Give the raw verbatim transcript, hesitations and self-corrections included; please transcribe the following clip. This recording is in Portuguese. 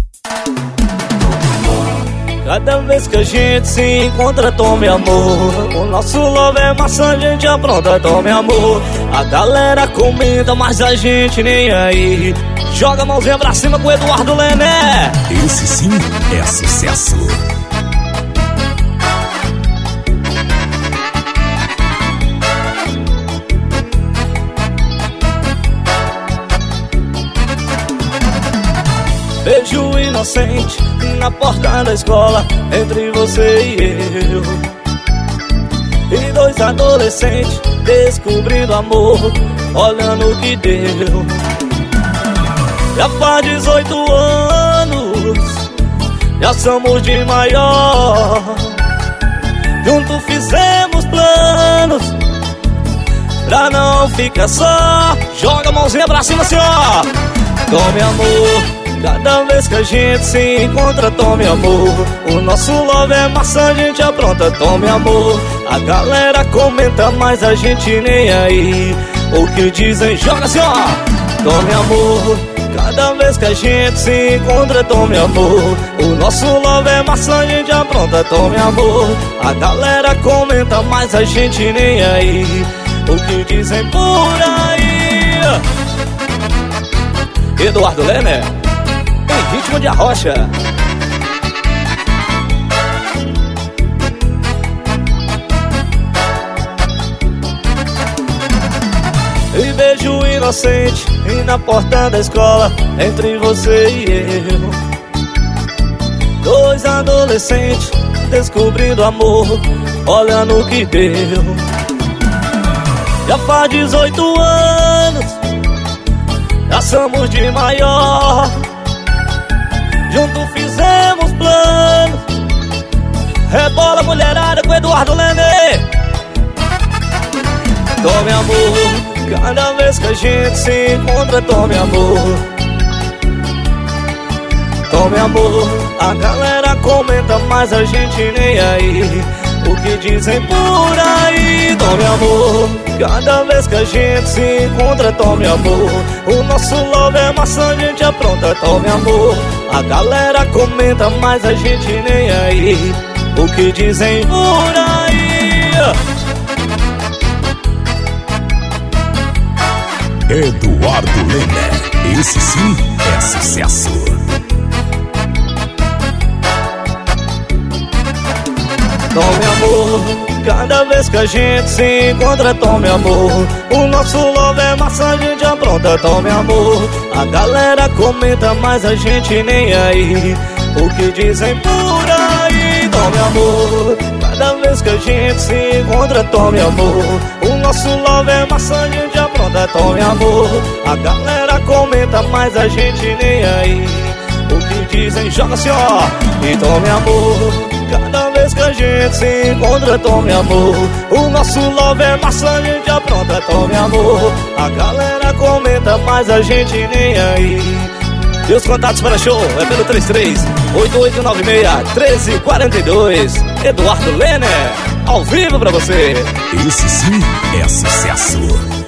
Cada vez que a gente se encontra, tome amor. O nosso love é maçã, a gente apronta, tome amor. A galera comenta, mas a gente nem aí. Joga a mãozinha pra cima com o Eduardo Lené. Esse sim é sucesso. Beijo inocente na porta da escola, entre você e eu. E dois adolescentes descobrindo amor, olhando o que deu. Já faz dezoito anos, já somos de maior. Juntos fizemos planos pra não ficar só. Joga a mãozinha pra cima assim, ó. Tome amor. Cada vez que a gente se encontra, tome amor. O nosso love é maçã, a gente apronta, tome amor. A galera comenta, mas a gente nem aí. O que dizem, joga assim, ó. Tome amor. Cada vez que a gente se encontra, tome amor. O nosso love é maçã, a gente apronta, tome amor. A galera comenta, mas a gente nem aí. O que dizem por aí. Eduardo Lené, em ritmo de arrocha. E beijo inocente e na porta da escola, entre você e eu. Dois adolescentes descobrindo amor, olhando o que deu. Já faz dezoito anos, já somos de maior. Juntos fizemos planos. Rebola mulherada com Eduardo Lené. Tome amor. Cada vez que a gente se encontra, tome amor. Tome amor. A galera comenta, mas a gente nem aí. O que dizem por aí. Tome amor. Cada vez que a gente se encontra, tome amor. O nosso love é maçã, a gente apronta, tome amor. A galera comenta, mas a gente nem aí. O que dizem por aí. Eduardo Lené, esse sim é sucesso. Tome amor. Cada vez que a gente se encontra, tome amor. O nosso love é maçã, a gente apronta, tome amor. A galera comenta, mas a gente nem aí. O que dizem por aí. Tome amor. Cada vez que a gente se encontra, tome amor. O nosso love é maçã, a gente apronta, tome amor. A galera comenta, mas a gente nem aí. O que dizem, joga assim, ó. E tome amor. Cada vez que a gente se encontra, tome amor. O nosso love é maçã, a gente apronta, tome amor. A galera comenta, mas a gente nem aí. E os contatos para show é pelo três três oito oito nove seis um três quatro dois. Eduardo Lené, ao vivo pra você. Esse sim é sucesso.